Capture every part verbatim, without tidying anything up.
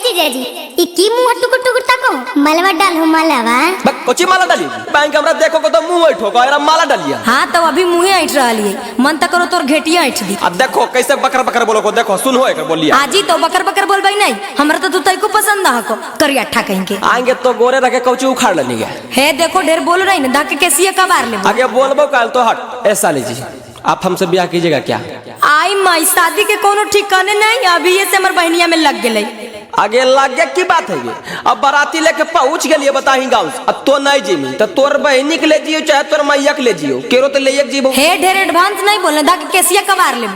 जीजाजी ई की मुंह टुकुर टुकुर ताको मलवा डाल हो मलवा बक कोची माला डाली बैंक हमरा देखो को तो मुंह ऐठो का माला डालिया। हां तो अभी मुंह ऐठ रहली मन त करो तोर घेटिया ऐठ दी। अब देखो कैसे बकर बकर बोलो को देखो सुन होए के बोलिया आजी तो बकर बकर बोलबई नहीं हमरा तो तू तई को पसंद ना को करिया ठा कहीं के आएंगे तो गोरे रखे कौची उखाड़ लेनी है। हे देखो ढेर बोल रही ना धक्के कैसी कबार ले आगे बोलबो काल तो हट ऐसा लीजिए आप हमसे ब्याह कीजिएगा क्या? आई माई शादी के कोनो ठिकाने नहीं अभी ये से हमर बहनिया में लग गेलै। आगे लग गया की बात है ये अब बाराती लेके पहुंच गए बताही गाँव अब तो नहीं जीमी तो तोर बहनी के ले जियो चाहे तोर मैया के ले जियो केरो तो ले जीवो। हे ढेर एडवांस नहीं बोलना धक्के कैसी कबार ले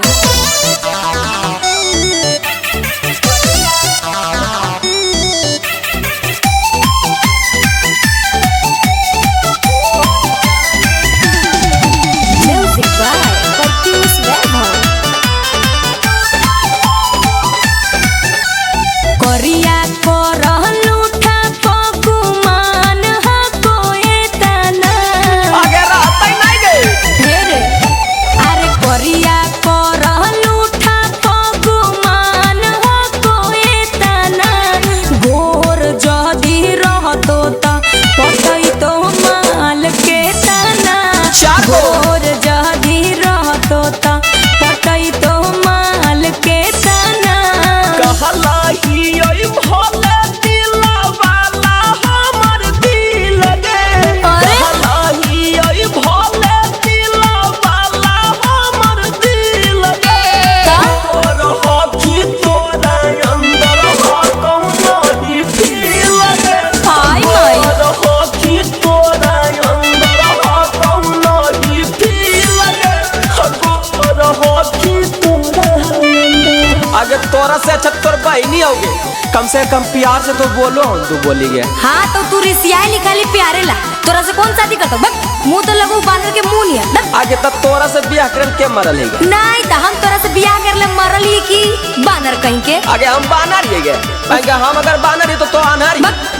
तोरा से अच्छा तोर बहनी होगे कम से कम प्यार से तो बोलो तू बोली गया। हाँ तो तू रिसियाई निकाली प्यारे ला तोरा से कौन शादी करतो बक मुंह तो लगू बानर के मुंह नहीं आगे तब तोरा से ब्याह करन के मरल है नहीं तो हम तोरा से ब्याह कर ले मरल ही की बानर कहीं के आगे हम बानर ही गए आगे हम अगर बानर ही तो तो अनहार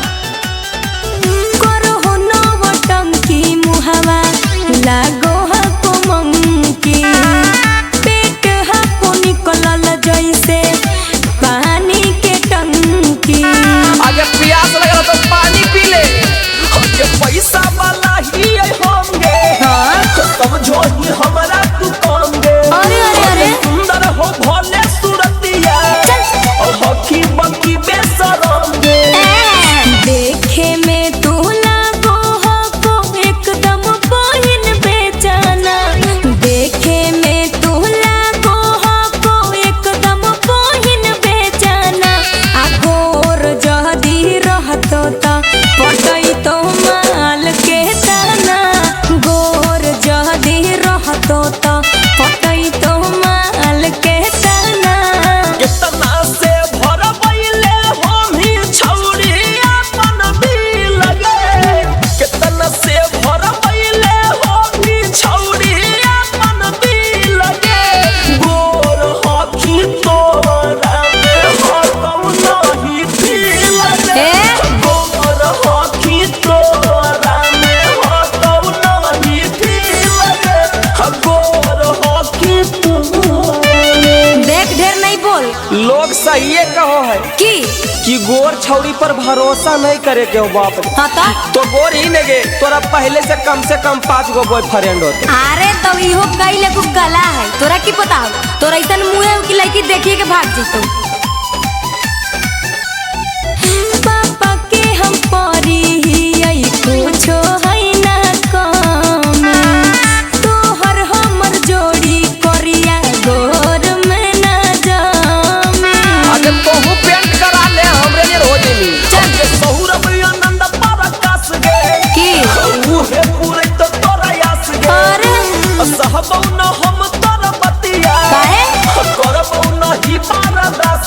करो हो नवटम की मुहावा लागो ह को मंकी पेट ह को निकलल जैसे पानी के टंकी आगे प्यास लगा तो पानी पी ले ये पैसा वाला ही होंगे समझो ही हमारा तू कहोगे अरे अरे अरे सुंदर हो भोले सूरतिया और हकी बकी बेसरंगे देखे में तू लागो हो को एकदम बहिन बेचाना देखे में तू लागो हो को एकदम बहिन बेचाना आ गोर जदी रहतो ता पटई तो माल के ताना गोर जदी रहतो ता पटई तो माल के ताना कितना से भरबैले हम ही छौरी अपन भी लगे कितना से भरबैले हम ही छौरी अपन भी लगे गोर हकी तोरा में हो कौनो ही भी लगे गोर हकी तोरा में हो कौनो ही भी लगे गोर हकी तोरा देख ढेर नहीं बोल लोग सही कहो है की कि गोर छौरी पर भरोसा नहीं करे के हो बाप रे। हाँ तो तो गोर ही नगे तोरा पहले से कम से कम पांच गो बॉयफ्रेंड होते अरे तो इहो कई ले कुछ गला है तोरा की पता हो तोरा ऐसन मुंह की लड़की देखिए के भाग जीतो पापा के हम परी ही आई कुछो है ना कम तोहर हमर जोड़ी करिया गोर में ना जामे अगर तोहू पेंट करा ले हमरे लिए हो जेमी चल के सहुरब आनंद परकाश गे की ऊ है पूरे तो तोरा यास गे अरे सहबौ न हम तोरा बतिया काहे करबौ न ही पारदास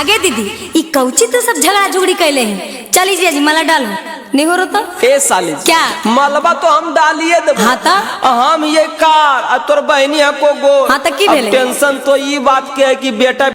आगे दीदी ई कौची तो सब झगड़ा झुगड़ी कैले हैं। चली जी माला डालो नहीं हो रहा तो ए साली क्या मलबा तो हम डालिए देबो। हाँ ता? हम ये कार और तोर बहनी को गो। हाँ ता की भेले? टेंशन तो ये बात के है कि बेटा